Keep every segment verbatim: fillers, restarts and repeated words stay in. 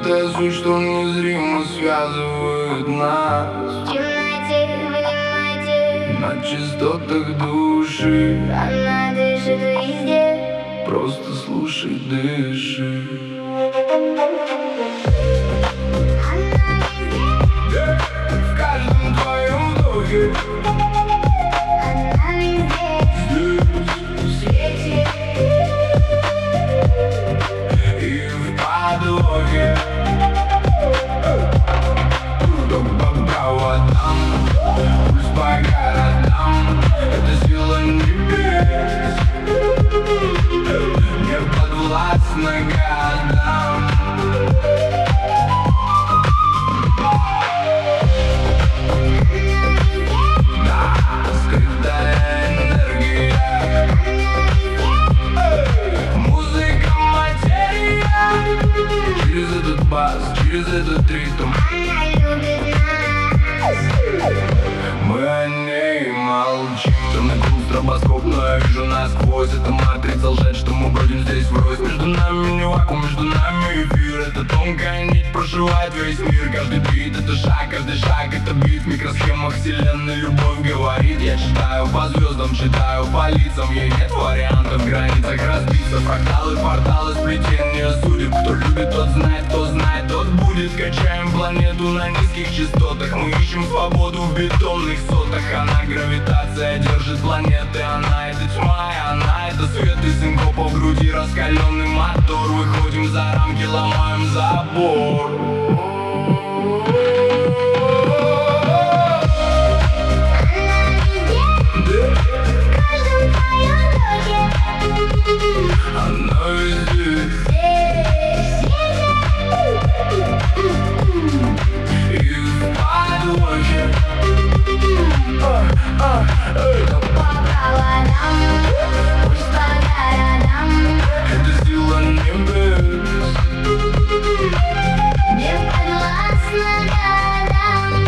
скрытая суть, что незримо связывает нас. В темноте, внимайте, на частотах души. она дышит везде. Просто слушай, дыши. Она везде, В каждом твоем вдохе. она везде, в свете И в подвохе. Ток по проводам, пульс по городам. Это сила небес, не подвластна годам. Да, скрытая энергия. Музыка, материя. Через этот бас, через этот ритм она любит нас. мы о ней молчим. Темный круг, стробоскоп, но я вижу насквозь. Это матрица лжет, что мы бродим здесь врозь. Между нами не вакуум, между нами эфир. Это тонкая нить прошивает весь мир. Каждый бит — это шаг, каждый шаг — это бит. В микросхемах вселенной любовь говорит. Я читаю по звездам, читаю по лицам. Ей нет вариантов, в границах разбиться. Фракталы, порталы, сплетения судеб. Кто любит, тот знает, кто знает, тот будет. Качаем планету на низких частотах. Мы ищем свободу в бетонных сотах. Она гравитация держит планеты. Она — это тьма, и она — это свет. Из синкопа в груди раскаленный мотор. Выходим за рамки, ломаем забор. Она везде, в каждом твоем вдохе. Она везде и в подвохе. А, а, эй. По проводам, пульс по городам. Это сила небес, Не подвластна годам.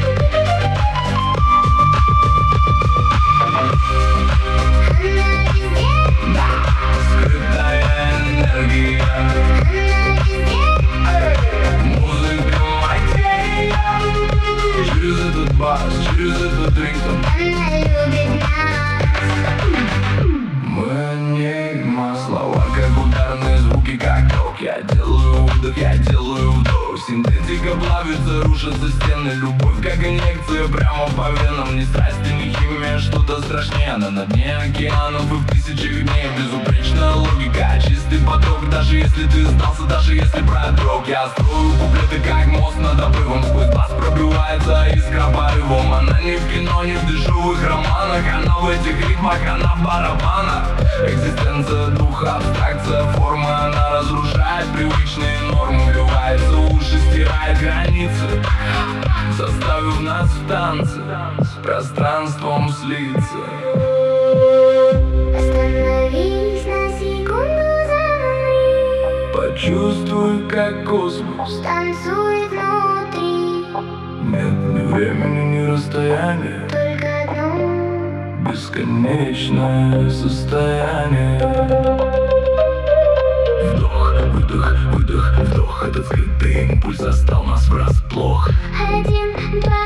Она везде, скрытая энергия. она везде, Музыка, материя. Через этот бас, через этот ритм она любит нас. мы о ней ма. Слова как ударные звуки, как ток. Я делаю вдох, я делаю вдох. Синтетика плавится, рушатся стены. Любовь как инъекция прямо по венам. Ни страсти, ни химия, что-то страшнее. Она на дне океанов и в тысячах дней. Безупречная логика, чистый поток. Даже если ты сдался, даже если продрог. Я строю куплеты как мост над обрывом. Сквозь бас пробивается искра порывом. Она не в кино, не в дешевых романах. Она в этих ритмах, она в барабанах. Экзистенция духа, абстракция формы. Она разрушает привычные нормы. Вливается в уши, стирает границы, заставив нас в танце с пространством слиться. Остановись на секунду, замри. Почувствуй, как космос. Танцует внутри. Нет ни времени, ни расстояния. Только одно. Бесконечное состояние. Вдох, выдох, выдох, вдох. Этот скрытый импульс застал нас врасплох. Один, два,